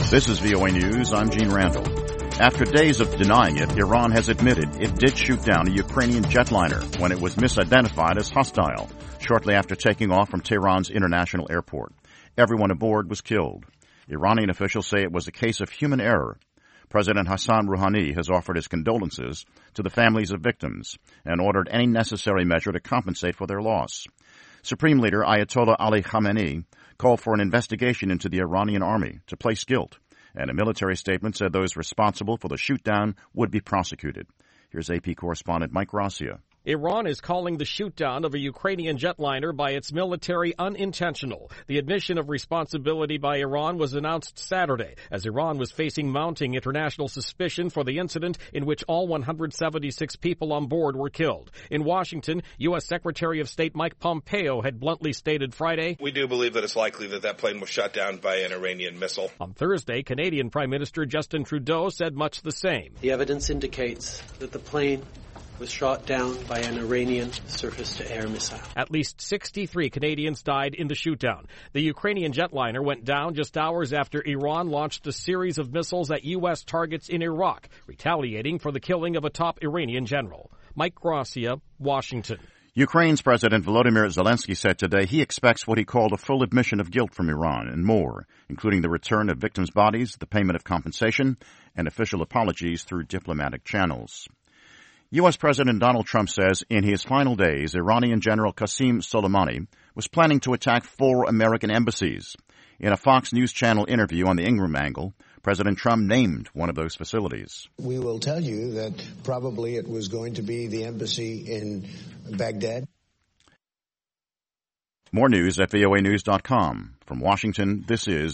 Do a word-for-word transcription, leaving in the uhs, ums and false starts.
This is V O A News. I'm Gene Randall. After days of denying it, Iran has admitted it did shoot down a Ukrainian jetliner when it was misidentified as hostile shortly after taking off from Tehran's international airport. Everyone aboard was killed. Iranian officials say it was a case of human error. President Hassan Rouhani has offered his condolences to the families of victims and ordered any necessary measure to compensate for their loss. Supreme Leader Ayatollah Ali Khamenei called for an investigation into the Iranian army to place guilt, and a military statement said those responsible for the shootdown would be prosecuted. Here's A P correspondent Mike Gracia. Iran is calling the shootdown of a Ukrainian jetliner by its military unintentional. The admission of responsibility by Iran was announced Saturday as Iran was facing mounting international suspicion for the incident in which all one hundred seventy-six people on board were killed. In Washington, U S Secretary of State Mike Pompeo had bluntly stated Friday, "We do believe that it's likely that that plane was shot down by an Iranian missile." On Thursday, Canadian Prime Minister Justin Trudeau said much the same. The evidence indicates that the plane was shot down by an Iranian surface-to-air missile. At least sixty-three Canadians died in the shootdown. The Ukrainian jetliner went down just hours after Iran launched a series of missiles at U S targets in Iraq, retaliating for the killing of a top Iranian general. Mike Gracia, Washington. Ukraine's President Volodymyr Zelensky said today he expects what he called a full admission of guilt from Iran and more, including the return of victims' bodies, the payment of compensation, and official apologies through diplomatic channels. U S. President Donald Trump says in his final days, Iranian General Qasem Soleimani was planning to attack four American embassies. In a Fox News Channel interview on the Ingram Angle, President Trump named one of those facilities. We will tell you that probably it was going to be the embassy in Baghdad. More news at V O A news dot com. From Washington, this is